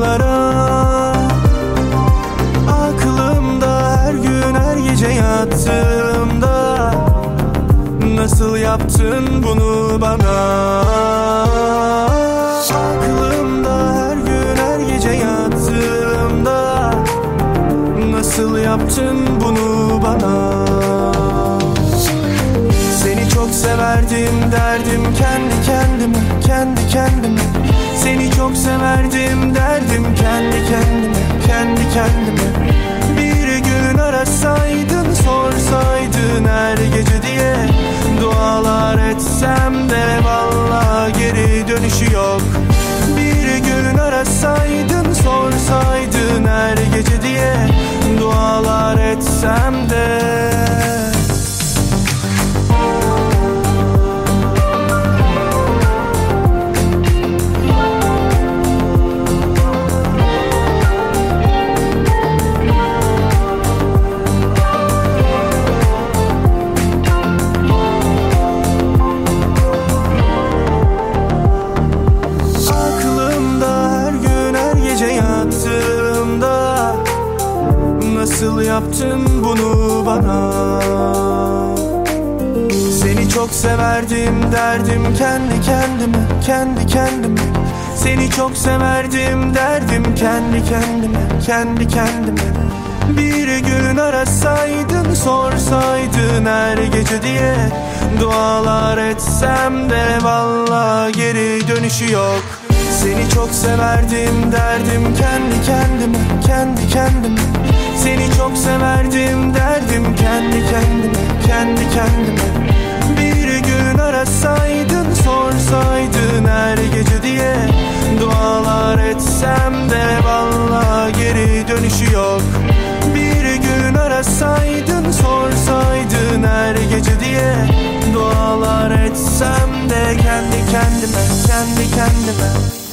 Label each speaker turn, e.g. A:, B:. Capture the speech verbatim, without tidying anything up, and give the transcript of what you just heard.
A: rüyalara. Aklımda her gün her gece yattığımda, nasıl yaptın bunu bana? Aklımda her gün her gece yattığımda, nasıl yaptın bunu bana? Seni çok severdim derdim kendi kendime, kendi kendime. Seni çok severdim derdim kendi kendime, kendi kendime. Bir gün arasaydın, sorsaydın her gece diye, dualar etsem de vallahi geri dönüşü yok. Bir gün arasaydın, sorsaydın her gece diye, dualar etsem de. Nasıl yaptın bunu bana? Seni çok severdim derdim kendi kendime, kendi kendime. Seni çok severdim derdim kendi kendime, kendi kendime. Bir gün arasaydın, sorsaydın her gece diye, dualar etsem de vallahi geri dönüşü yok. Seni çok severdim derdim kendi kendime, kendi kendime. Seni çok severdim derdim kendi kendime, kendi kendime. Bir gün arasaydın, sorsaydın her gece diye, dualar etsem de vallahi geri dönüşü yok. Bir gün arasaydın, sorsaydın her gece diye, dualar etsem de kendi kendime, kendi kendime.